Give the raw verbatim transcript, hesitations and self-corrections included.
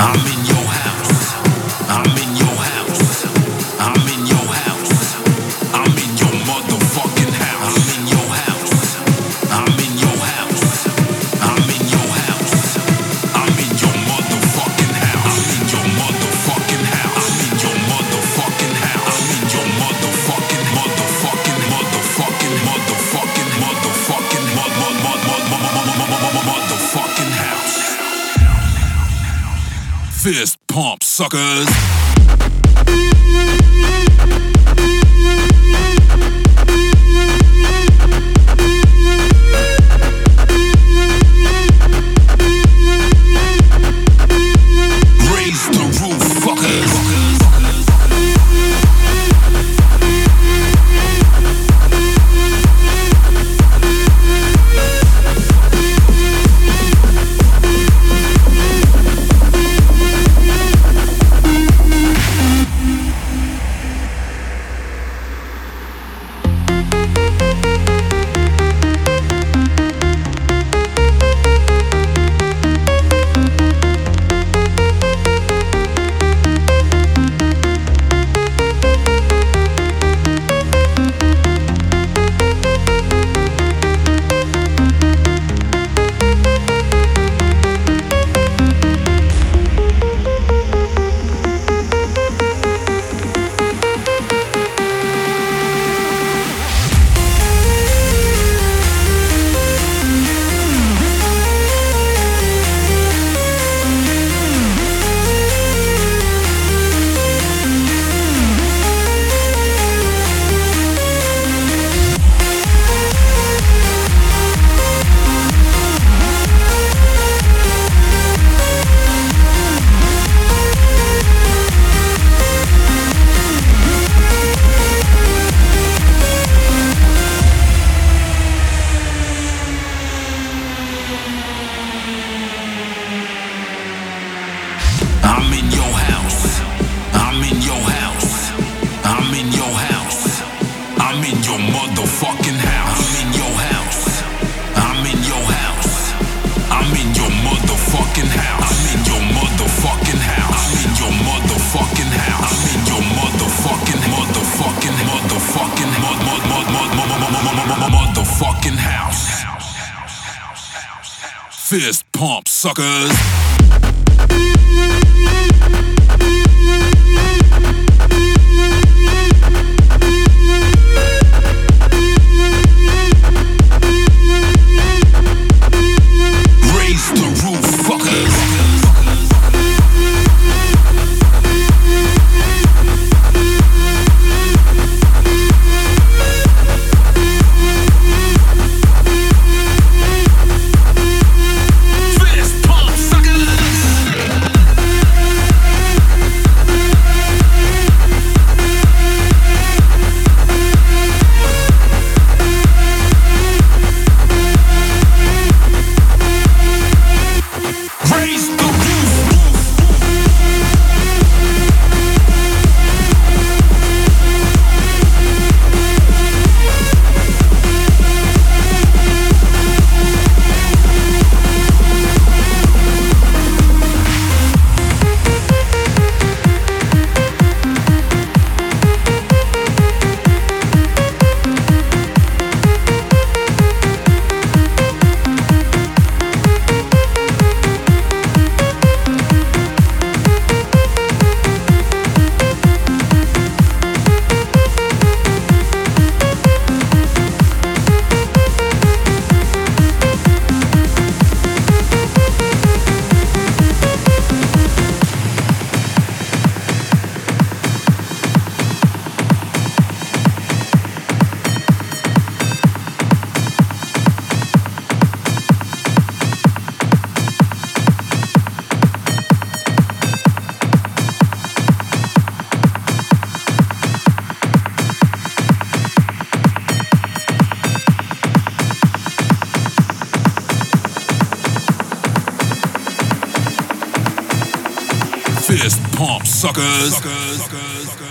I'm in your house. I'm in your house. I'm in your house. I'm in your motherfucking house. I'm in your house. I'm in your house. I'm in your house. I'm in your motherfucking house. I'm in your motherfucking house. I'm in your motherfucking house. I'm in your motherfucking motherfucking motherfucking motherfucking motherfucking motherfucking house. Fist pump, suckers. Raise the roof, fuckers. I'm in your house. I'm in your house. I'm in your house. I'm in your motherfucking house. I'm in your house. I'm in your house. I'm in your motherfucking house. I'm in your motherfucking house. I'm in your motherfucking house. I'm in your motherfucking motherfucking motherfucking mud mud mud mud mud motherfucking house. Fist pump, suckers. Raise the roof, fuckers. Fist pump, suckers. suckers.